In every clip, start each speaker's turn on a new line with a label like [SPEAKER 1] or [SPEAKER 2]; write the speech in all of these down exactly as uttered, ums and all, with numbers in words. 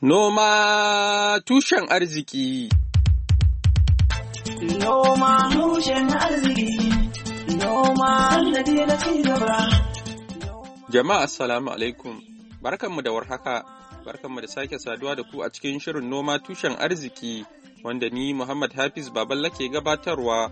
[SPEAKER 1] Noma tushen arziki.
[SPEAKER 2] Noma tushen arziki. Noma sannadi na cigaba.
[SPEAKER 1] Jama'a assalamu alaikum. Barkanmu da warhaka. Barkanmu da sake saduwa da ku a cikin shirin noma tushen arziki wanda ni Muhammad Hafiz Baballa ke gabatarwa.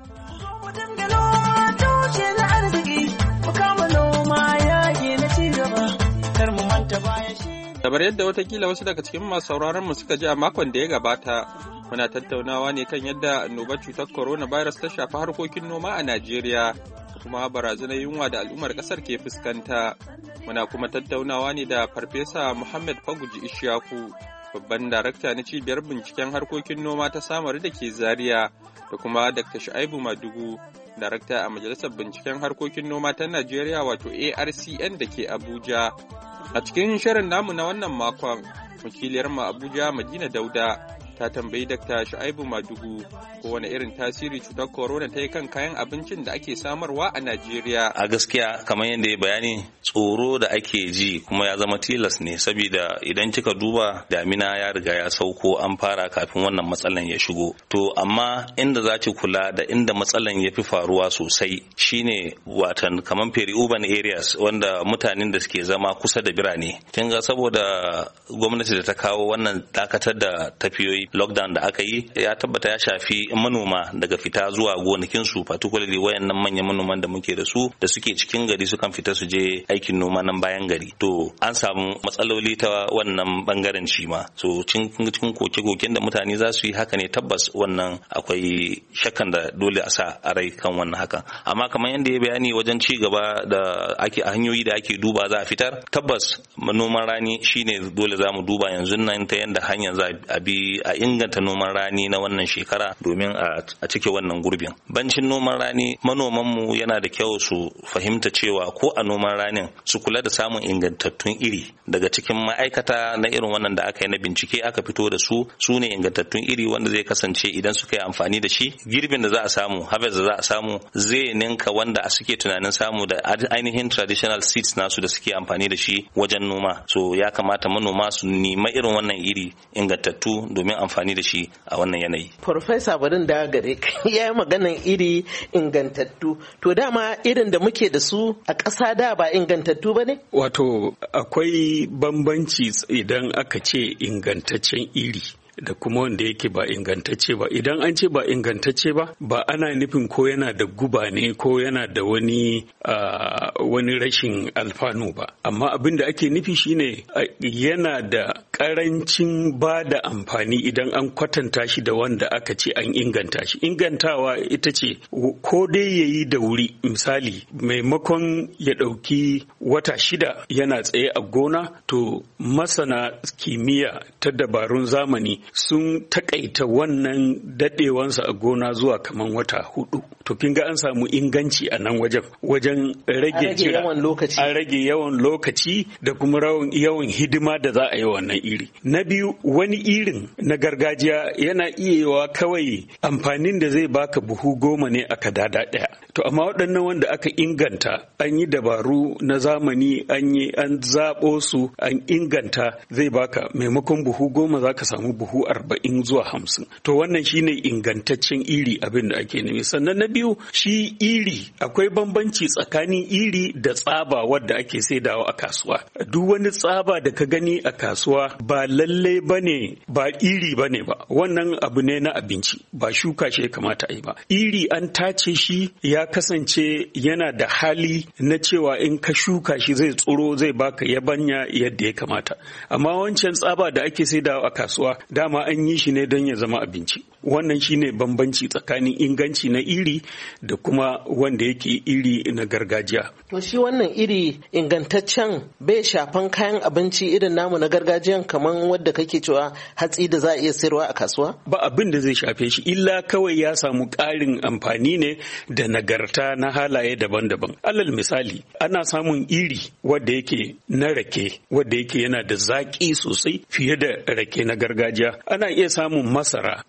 [SPEAKER 2] Noma tushen arziki. Mu kama noma yaƙi na cigaba. Kar mu manta baya shi.
[SPEAKER 1] Kamar yadda watakila wasu daga cikin masu sauraron mu suka ji a makon da ya gabata, muna tattaunawa ne kan yadda annobar cutar coronavirus ta shafi harkokin noma a Najeriya, kuma barazanar yunwa da al'ummar ƙasar ke fuskanta. Muna kuma tattaunawa ne da Farfesa Muhammad Faguji Ishaku, babban darakta na cibiyar binciken harkokin noma ta Samari da ke Zaria, da kuma Dakta Shu'aibu Madugu, darakta a Majalisar Binciken Harkokin Noma ta Najeriya wato A R C N da ke Abuja. A cikin shirin namu na wannan makon, wakiliyar mu Abuja Madina Dauda ta tambayi Dakta Shu'aibu Madugu ko wani irin tasiri cutar corona ta yi kan kayan abincin da ake samarwa a Najeriya.
[SPEAKER 3] A gaskiya kamar yadda ya bayani, tsoro da ake ji kuma ya zama tilas ne, saboda idan kika duba damina ya riga ya sauko, an fara kafin wannan matsalan ya shigo. To amma inda za ki kula da inda matsalan ya fi faruwa sosai shine watan kamar peri-urban areas, wanda mutanen da suke zama kusa da birane. Kin ga saboda gwamnati da ta kawo wannan dakatar da tafiyoyi lockdown da aka yi, ya tabbata ya shafi manoma daga fita zuwa gonakin su, particularly wayannan manyan manoman da muke da su da suke cikin gari sukan fita su je aikin noma nan bayan gari. To an samu matsaloli ta wannan bangaren shi ma. So cikin koke-koken da mutane za su yi, haka ne tabbas wannan akwai shakkan da dole a sa a rai kan wannan haka. Amma kamar yadda ya bayani wajen ci gaba da ake a hanyoyi da ake duba za a fitar, tabbas noman rani shine dole za mu duba yanzu nan ta yadda hanyar za a bi a inganta noman rani na wannan shekara domin a cike wannan gurbin. Bancin noman rani, manomanmu yana da kyau su fahimta cewa ko a noman ranin su kula da samun ingantattun iri daga cikin ma'aikata na irin wannan da aka yi na bincike, aka fito da su su ne ingantattun iri wanda zai kasance idan suka yi amfani da shi, girbin da za a samu, harvest da za a samu zai ninka wanda a suke tunanin samu da ainihin traditional seeds nasu da suke amfani da shi wajen noma. So ya kamata manoma su nima irin wannan iri ingantattu domin amfani da shi a wannan yanayi.
[SPEAKER 4] Farfesa barin da gare ya yi maganan iri ingantattu. To dama irin da muke da su a ƙasa da ba ingantattu ba ne?
[SPEAKER 5] Wato akwai bambanci idan aka ce ingantaccen iri da kuma wanda yake ba ingantacce ba. Idan an ce ba ingantacce ba, ba ana nufin ko yana da guba ne ko yana da wani uh, wani rashin alfanu ba. Amma abin da ake nufi shine uh, yana da karancin ba da amfani idan an kwatanta shi da wanda aka ce an inganta shi. Ingantawa ita ce ko dai ya yi da wuri, misali maimakon ya ɗauki wata shida yana tsaye a gona, to masana kimiyya ta dabarun zamani sun takaita wannan dadewansa a gona zuwa kaman wata hudu. To kin ga an samu inganci a nan wajen wajen rage
[SPEAKER 4] yawan lokaci
[SPEAKER 5] an rage yawan lokaci da kuma yawan hidima da za a yi wannan iri. Na biyu, wani irin na gargajiya yana iya yiwa kawai amfanin da zai baka buhu goma ne aka dada daya. To amma waɗannan wanda aka inganta, an yi dabaru na zamani, an yi an zaɓo su an inganta, zai baka maimakon buhu goma za ka samu buhu arba'in zuwa hamsin. To wannan shine ingantaccen iri, abin da ake nufi. Sannan na biyu, shi iri akwai bambanci tsakanin iri da tsaba wadda ake saidawa a kasuwa. Duk wani tsaba da ka gani a kasuwa ba lalle bane, ba iri bane ba. Wannan abu ne na abinci, ba shuka shi ya kamata a yi ba. Iri an tace shi ya kasance yana da hali na cewa in ka shuka shi zai tsiro, zai baka yabanya yadda ya kamata. Amma wancan tsaba da ake saidawa a kasuwa, dama an yi shi ne don ya zama abinci. Wannan shine bambanci tsakanin inganci na iri da kuma wanda yake iri na gargajiya.
[SPEAKER 4] To shi wannan iri ingantaccen bai shafan kayan abinci irin namu na gargajiyan kamar wadda kake cewa hatsi da za a iya sayarwa a kasuwa?
[SPEAKER 5] Ba abin da zai shafe shi, illa kawai ya samu ƙarin amfani ne da nagarta na halaye daban-daban. Alal misali, ana samun iri wadda yake na rake, wadda yake yana da zaƙi sosai fiye da rake na gargajiya. Ana iya samun masara wadda yake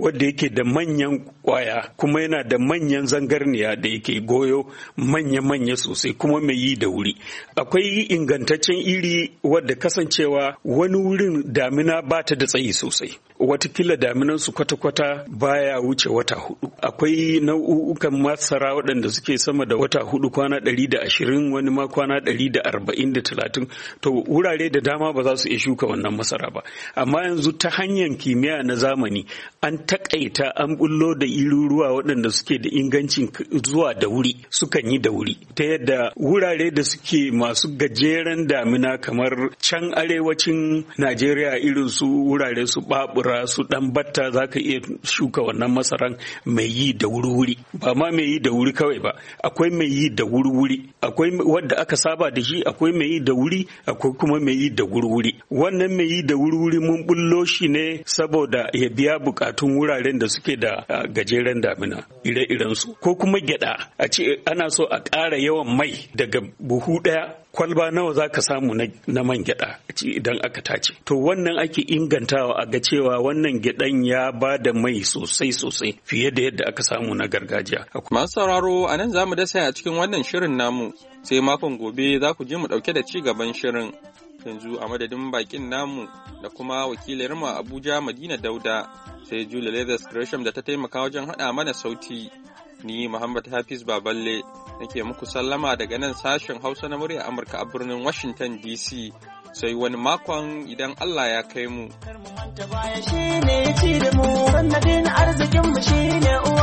[SPEAKER 5] da manyan kwaya kuma yana da manyan zangarniya da yake goyo manya-manya sosai kuma mai yi da wuri. Akwai ingantaccen iri wadda kasancewa wani wurin damina ba ta da tsayi sosai. Watakila daminan su kwata-kwata baya wuce wata hudu. Akwai nau'ukan masara waɗanda suke sama da wata hudu kwana ɗari da ashirin wani ma kwana ɗari da arba'in da talatin. To wurare da dama ba za su iya shuka wannan masara ba. Amma yanzu ta hanyar kimiyya na zamani an takaita an bullo da iruruwa waɗanda suke da ingancin zuwa da wuri sukan yi da wuri. Ta yadda wurare da suke masu gajeren damina kamar can arewacin Najeriya irin su wurare su Babura su dan batta za ka iya shuka wannan masaran mai yi da wuri-wuri ba ma mai yi da wuri kawai ba akwai mai yi da wuri-wuri akwai wadda aka saba da shi akwai mai yi da wuri akwai kuma mai yi da wuri-wuri wannan mai yi da wuri-wuri mun bullo shi ne saboda ya biya bukatun wuraren da suke da gajeren damina ire-iren su ko kuma gyada a ce ana so a ƙara yawan mai daga buhu ɗaya kwalba nawa za ka samu na man gyada idan aka tace to wannan ake ingantawa a ga cewa wannan gyadan ya ba da mai sosai sosai fiye da yadda aka samu na gargajiya.
[SPEAKER 1] Masu sauraro a nan za mu dasa a cikin wannan shirin namu sai makon gobe za ku je mu dauke da ci gaban shirin yanzu a madadin bakin namu da kuma wakilin mu Abuja Madina Dauda sai Julia Leathers Gresham da ta taimaka wajen hada mana sauti ni Muhammad Hafiz Baballe nake muku sallama daga nan sashen Hausa na murya Amurka a birnin Washington D C sai wani makon idan Allah ya kai mu. Arzikin mu shine